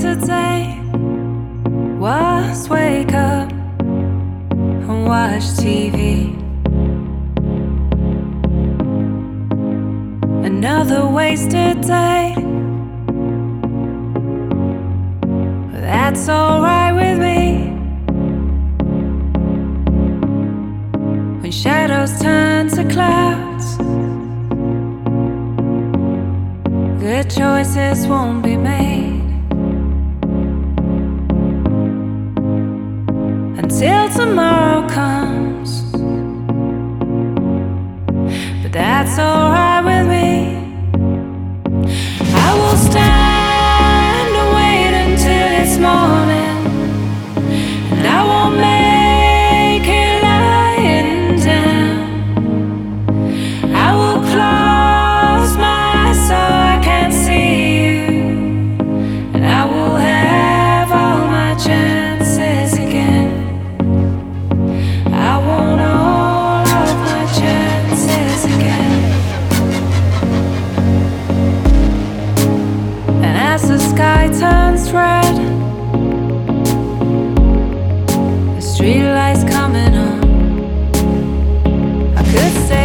yesterday was wake up and watch TV. Another wasted day, that's alright with me. When shadows turn to clouds, good choices won't be made until tomorrow comes. But that's alright with me. I will stand and wait until it's morning, and I won't make it lying down. I will close my eyes so I can't see you, and I will have all my chances again. I want all of my chances again. And as the sky turns red, the streetlights coming on, I could say